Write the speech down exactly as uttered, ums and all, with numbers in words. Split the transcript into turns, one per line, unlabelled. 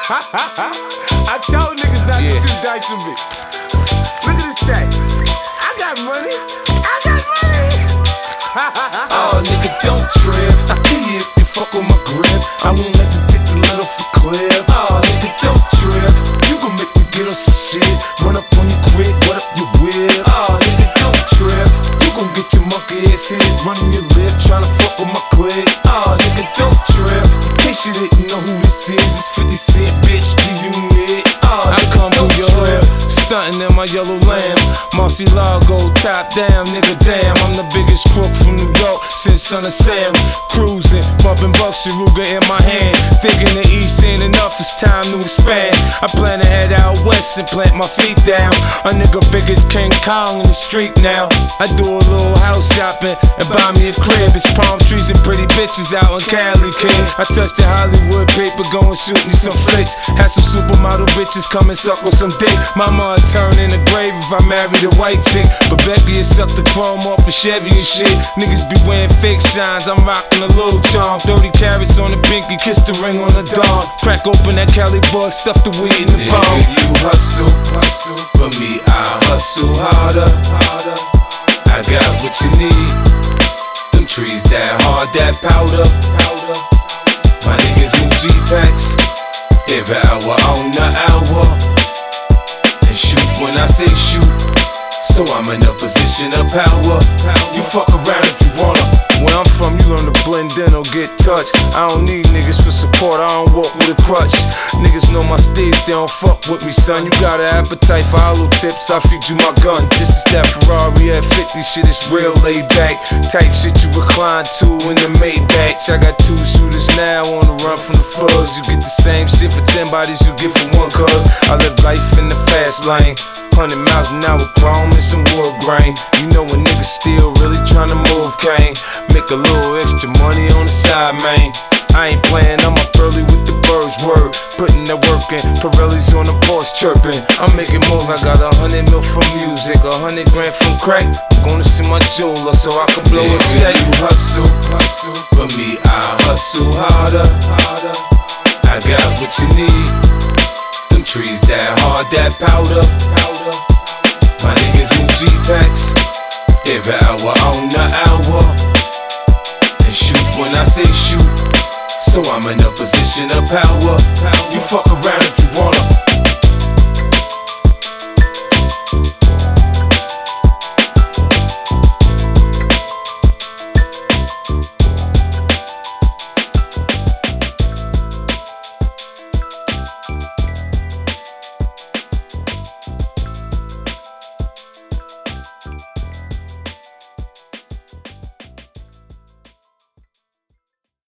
I told niggas not
Yeah.
to shoot dice with me. Look at this stack. I got money. I got money.
Oh, nigga, don't trip. I kill you if you fuck with my grip. I won't hesitate to let off a clip. Oh, nigga, don't trip. You gon' make me get on some shit. Run up on you quick, what up your whip? Oh, nigga, don't trip. You gon' get your monkey ass hit. Running your lip, tryna fuck with my clip. Oh, nigga, don't trip. In case you didn't know who this is, it's fifty Cent, bitch, G-Unit. Oh, I come through your hood, stuntin' in my yellow lamb. Murcielago, top down, nigga, damn. I'm the biggest crook from New York since Son of Sam. Cruising, bumping Bucks and Ruger in my hand. Thinking the East ain't enough, it's time to expand. I plan to head out west and plant my feet down. A nigga big as King Kong in the street now. I do a little house shopping and buy me a crib. It's palm trees and pretty bitches out in Cali, kid. I touch the Hollywood paper, go and shoot me some flicks. Have some supermodel bitches come and suck with some dick. Mama would turn in the grave if I married a white chick. But Becky would suck the chrome off of Chevy and shit. Niggas be wearing fake shines, I'm rocking a little charm. thirty carats on the pinky, kiss the ring on the dawn. Crack open that Cali bud, stuff the weed in the palm.
Nigga, you hustle, hustle, but me, I hustle harder, harder. I got what you need. Them trees that hard, that powder, powder. My niggas move G-Packs every hour on the hour. And shoot when I say shoot, so I'm in a position of power. You fuck around if you wanna.
Where I'm from, you learn to blend in or get touched. I don't need niggas for support, I don't walk with a crutch. Niggas know my stage, they don't fuck with me, son. You got an appetite for hollow tips, I feed you my gun. This is that Ferrari F fifty shit, it's real laid back. Type shit you recline to in the Maybach. I got two shooters now on the run from the fuzz. You get the same shit for ten bodies you get for one, cuz I live life in the fast lane. Hundred miles an hour, chrome and some wood grain. You know when niggas still really tryna move cane. Make a little extra money on the side, man. I ain't playing, I'm up early with the birds, word. Putting that work in, Pirelli's on the porch chirping. I'm making moves, I got a hundred mil from music, a hundred grand from crack. I'm gonna see my jeweler so I can blow a
Nigga,
stack.
you hustle, hustle, but me, I hustle harder, harder. I got what you need. Them trees that hard, that powder, powder. My niggas move G-Packs every hour on the hour. And shoot when I say shoot, so I'm in a position of power.